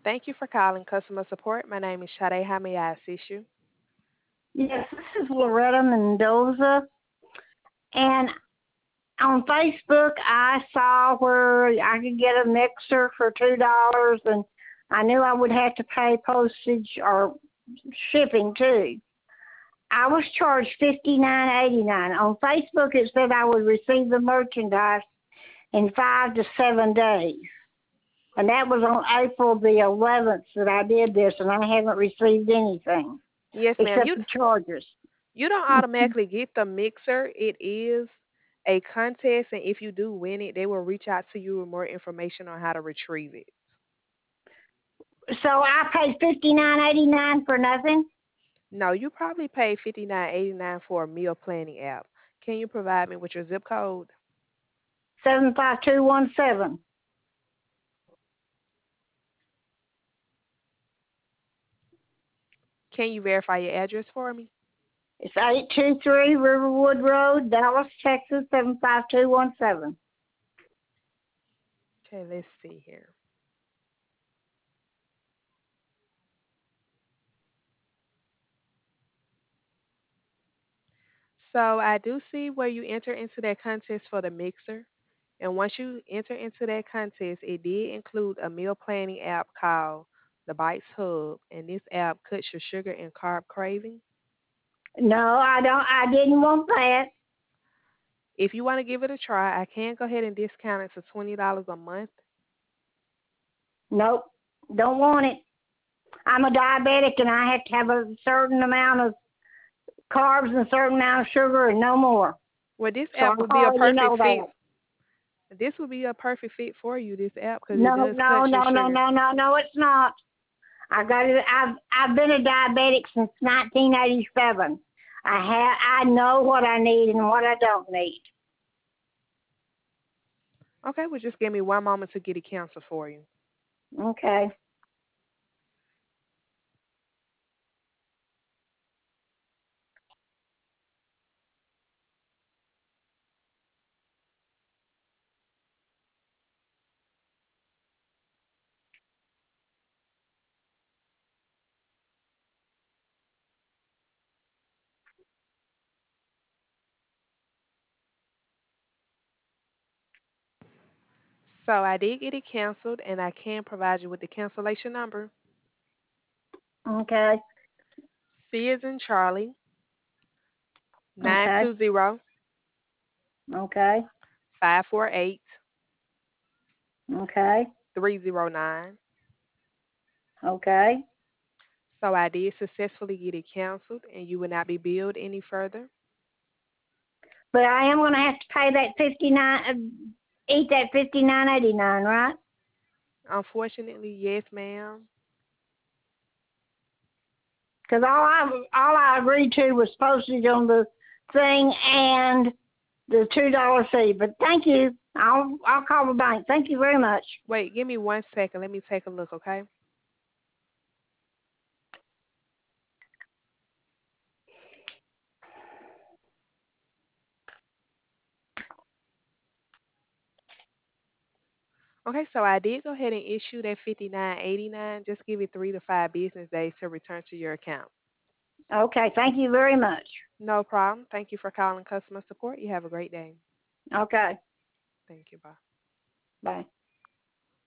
Thank you for calling customer support. My name is Sade. How may I assist you? Yes, this is Loretta Mendoza. And on Facebook, I saw where I could get a mixer for $2, and I knew I would have to pay postage or shipping too. I was charged $59.89. On Facebook, it said I would receive the merchandise in 5 to 7 days. And that was on April the 11th that I did this, and I haven't received anything Yes, ma'am. except the charges. You don't automatically get the mixer. It is a contest, and if you do win it, they will reach out to you with more information on how to retrieve it. So I paid $59.89 for nothing. No, you probably paid $59.89 for a meal planning app. Can you provide me with your zip code? 75217. Can you verify your address for me? It's 823 Riverwood Road, Dallas, Texas 75217. Okay, let's see here. So I do see where you enter into that contest for the mixer. And once you enter into that contest, it did include a meal planning app called the Bites Hub. And this app cuts your sugar and carb cravings. No, I don't. I didn't want that. If you want to give it a try, I can go ahead and discount it to $20 a month. Nope, don't want it. I'm a diabetic and I have to have a certain amount of carbs and a certain amount of sugar and no more. Well, this So app I would be a already perfect know fit. that. This would be a perfect fit for you, this app, because it No, does no, cut your no, no, sugar. no, no, no, it's not. I got it. I've been a diabetic since 1987. I know what I need and what I don't need. Okay, well, just give me one moment to get it canceled for you. Okay. So I did get it canceled, and I can provide you with the cancellation number. Okay. C is in Charlie, nine Okay. two zero Okay. 548 Okay. 309. Okay. So I did successfully get it canceled, and you will not be billed any further. But I am going to have to pay that 59. Eat that 59.89, right? Unfortunately, yes, ma'am. Because all I agreed to was postage on the thing and the $2 fee. But thank you. I'll call the bank. Thank you very much. Wait, give me 1 second. Let me take a look, okay? Okay, so I did go ahead and issue that 59.89. Just give it 3 to 5 business days to return to your account. Okay. Thank you very much. No problem. Thank you for calling customer support. You have a great day. Okay. Thank you. Bye. Bye.